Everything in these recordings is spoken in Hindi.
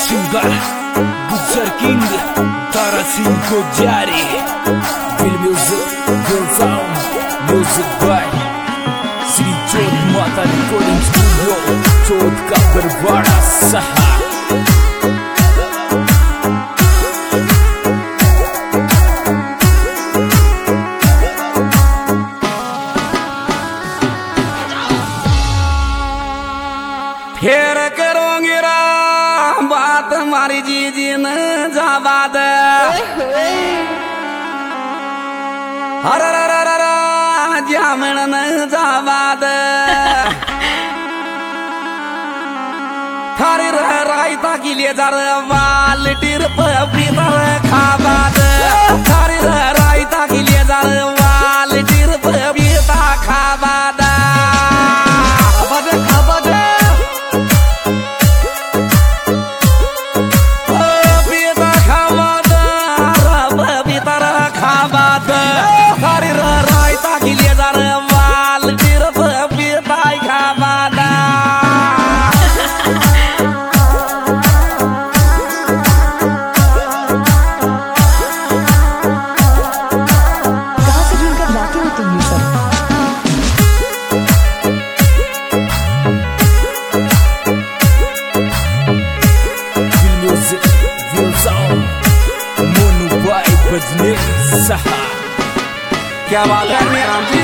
सिंगर गुजर किंग तारा सिंह को जारी फिल म्यूजिक फिल साउंड म्यूजिक बाय श्री चोट माता रिकॉर्डिंग स्टूडियो चोट का बरवाड़ा सहा फिर करोगे बात हमारी जीजी न जाबाद हर जामन न जाबाद थारी रायता की लिए जार वाल टिर पीता खाबाद थारी रायता की लिए जार वाल टिर पीता खाबाद क्या बात है मेरा जी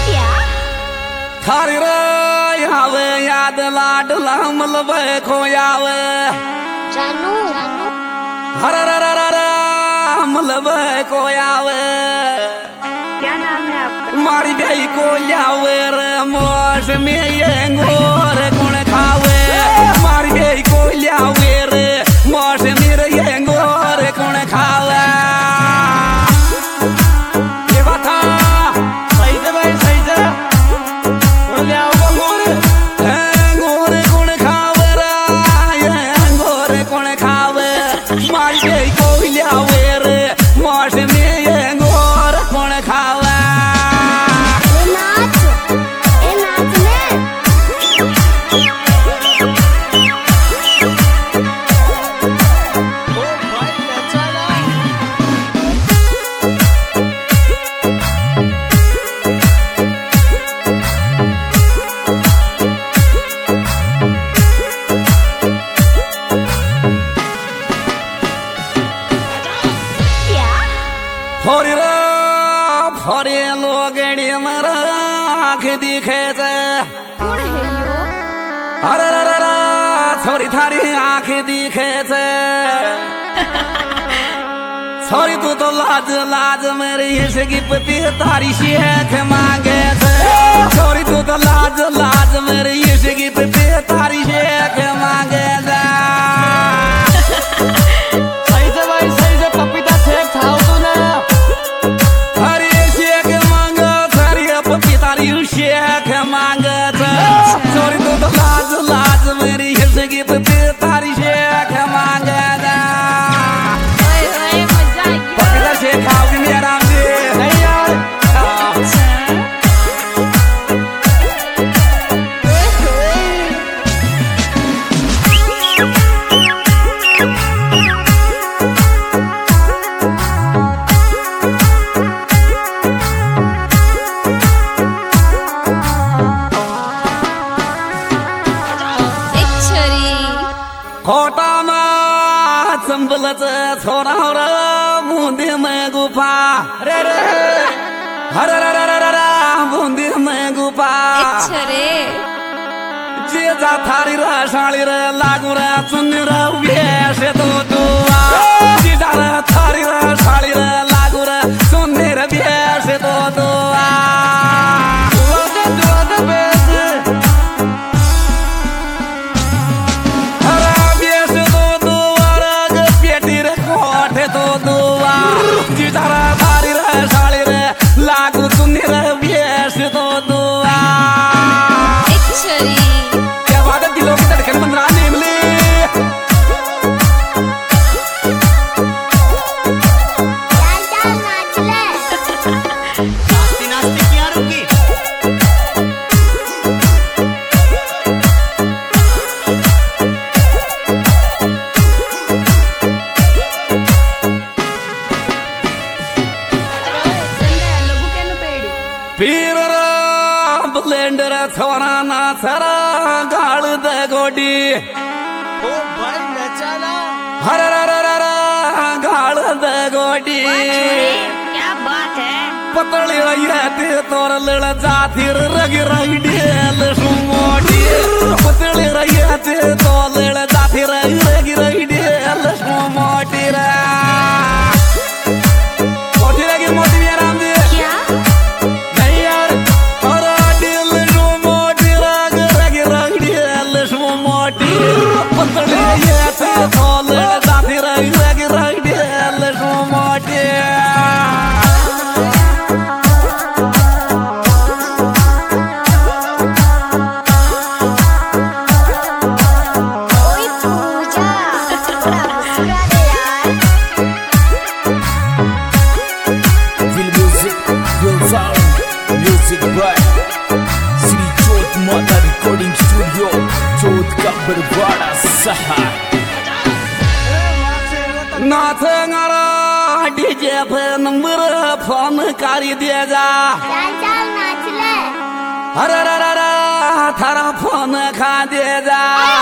थारी यावे याद लाडला मलबे खोयावे जानू हर मलबे खोयावे क्या नाम है आपका? मारी गई को यावे रे मोश में ये गोर कौन खावे मारी गई को यावे रे मोश में ये गोर कौन खावे फरे लोगड़ी मर आँख दिखे से अरे छोरी थारी आँख दिखे से छोरी तू तो लाज लाज मेरी इसकी पति तारी शेख मांगे से छोरी तू तो लाज लाज मेरी इसकी पति तारी शेख मांगे से सही से भाई सही से पपीता शेख खाओ तूने शेख मांगत छोरी तू तो लाज लाज मेरी हिस्से पे तारी शेख मांगत पकड़ा शेख खाओगी नहीं आराम से नहीं यार खोटा संभलच छोरा बूंदी में गुफा रे रे हर बूंदी में गुफा जे जा थारी शाली रे लागू रे सुन रे वेश तो दुआ जे जा थारी शाली रे लागू रे सुन रे वेश तो दुआ लागू सुन रे वेश तो दुआ क्या बात है दिलों की धड़कन 15 निमली थरा गाल दे गोडी ओ भाई नचाना हर गाल दे गोडी क्या बात है। पतली रही तोर लड़ जाती रगी रही डेल सुमोटी पतली रही तो लड़ जाती रगी रही डेल सुमोटी रे मोटी रगी मोटी भी आराम दे क्या नहीं यार और डेल सुमोटी रगी रही डेल सुमोटी पतली रही तो लड़ जाती रगी रही डेल सुमोटी बड़ा सहा नाथ गारा डीजे पे नंबर फोन करी दे जा चल चल नाच ले। अरे थारा फोन खा दे जा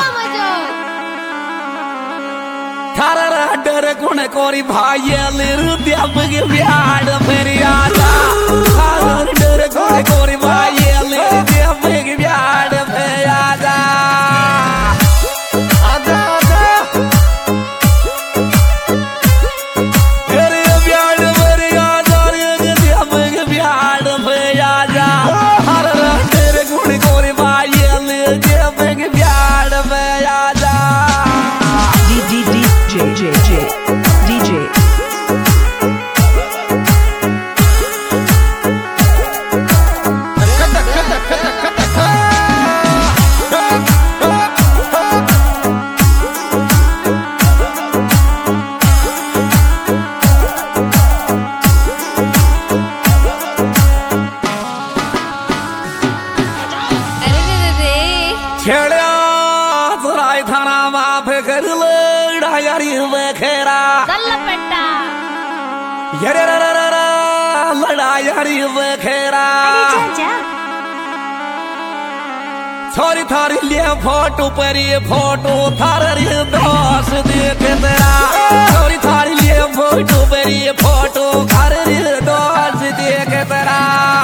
थारा डर कौन कोरी भाई लिरु देव के बिहार फेरी आजा थारा डर कौन कोरी भाई लिरु देव के बिहार फेरी आजा DJ छेड़ा तुराई थाना माफ कर लड़ाई बखेरा गल्लपेट्टा यरे लड़ाई बखेरा छोरी थारी लिए फोटो पर ये फोटो थारी दोस्त देखे तेरा छोरी थारी लिए फोटो पर ये फोटो थारी दोस्त देखे तेरा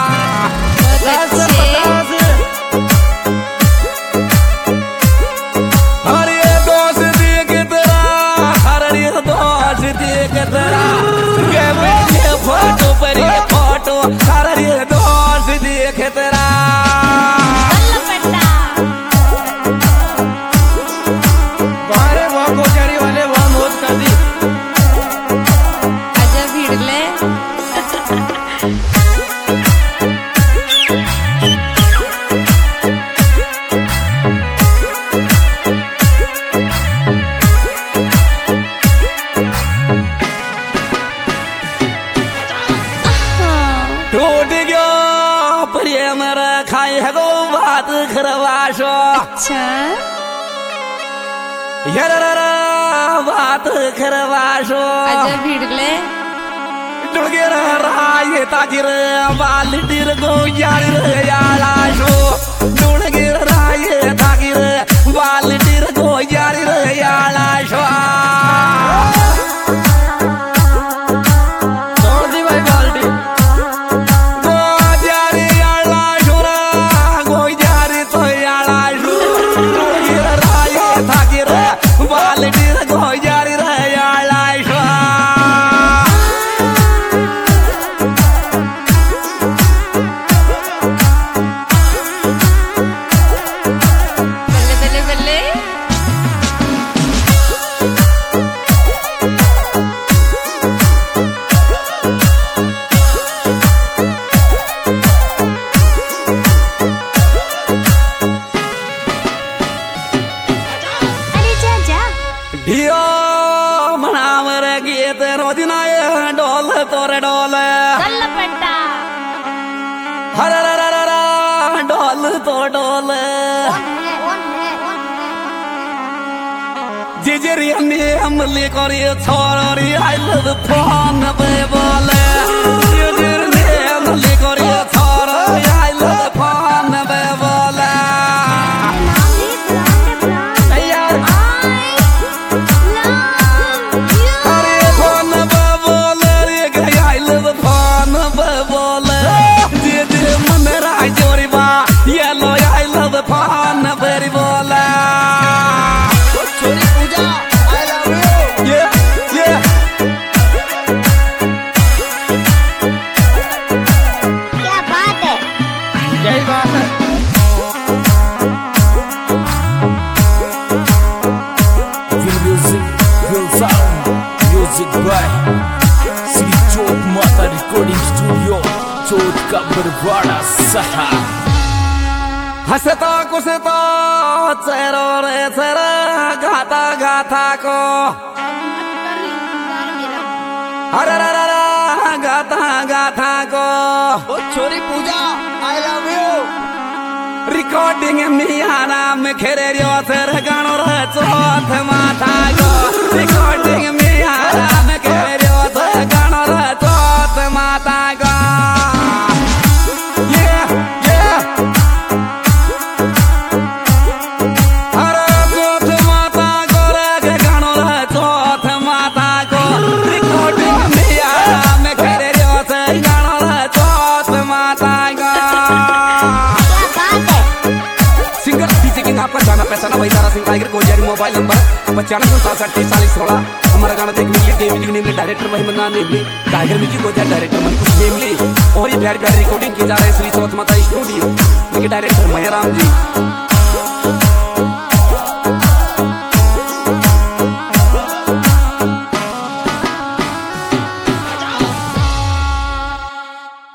फोटो पर ये फोटो थारी दोस्त देखे तेरा टूट गया प्रेम रखाई है गो बात खरवाशो अच्छा यार बात खरवाशो भिड़ले टुगे राये ताजिर बाल तिर गो यार यालाशो टुगे राये ताजिर बाल तिर गो यार यालाशो तोरे डोल हर डोल तो डोल जिजरी हमली करी छोरी आई लव फोन पे बोले जिजरी हमली करी छोरी आई लव फोन पे बोले बड़ा सहा हंसता कुसता चेहरो रे चेहरा गाता गाता को अरे गाता गाता को ओ छोरी Pooja I love you recording मियाना में खेरे रियो तेर गानो रे चौथ माथा को रिकॉर्डिंग मियाना में खेरे रियो तेर गानो रे चौथ माथा को आपका गाना पैसा ना वही तारा सिंह टाइगर को जारी मोबाइल नंबर 956740 हमारा गाना देखने के लिए म्यूजिक नेम डायरेक्टर महिमना नेम टाइगर म्यूजिक को जारी डायरेक्टर मन कुछ नेम और ये प्यारी प्यारी रिकॉर्डिंग की जा रही है श्री चौथ माता स्टूडियो के डायरेक्टर मयराम जी।